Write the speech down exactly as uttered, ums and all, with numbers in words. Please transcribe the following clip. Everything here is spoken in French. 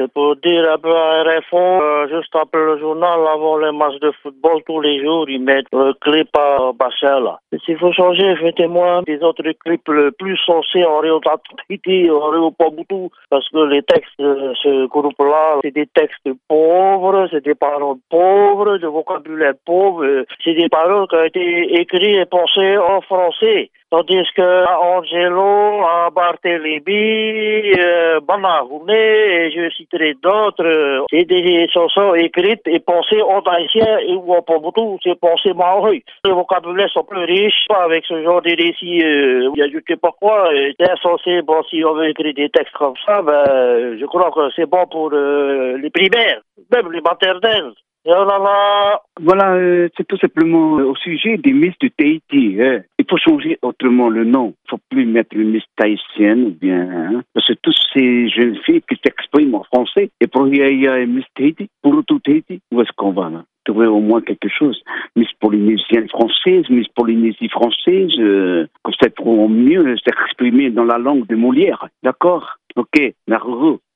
pour dire un peu à R F O, euh, juste après le journal, avant les matchs de football, tous les jours, ils mettent le clip à Bachar, là. S'il faut changer, mettez-moi des autres clips le plus sensés en Rio Tahiti, en Rio Pabutu, parce que les textes de ce groupe-là, c'est des textes pauvres, c'est des paroles pauvres, de vocabulaire pauvre, c'est des paroles qui ont été écrites et pensées en français. Tandis que à Angelo, à Barthélémy, euh, Banahouné, et je citerai d'autres, c'est des chansons écrites et pensées en haïtien et ou en Pabutu, c'est pensé maori. Les vocabulaires sont plus riches, pas avec ce genre de récits, euh, je sais pas quoi, c'est insensé. Bon, si on veut écrire des textes comme ça, ben, je crois que c'est bon pour euh, les primaires, même les maternelles. Oh là là. Voilà, euh, c'est tout simplement au sujet des Miss de Tahiti. Hein. Il faut changer autrement le nom. Il ne faut plus mettre le Miss tahitienne ou bien, hein, parce que toutes ces jeunes filles qui s'expriment en français, et pour il y a Miss Tahiti, pour tout Tahiti, où est-ce qu'on va là? Trouver au moins quelque chose. Miss Polynésienne française, Miss Polynésie française, euh, comme ça pourront mieux s'exprimer dans la langue de Molière. D'accord? Ok, Naruto.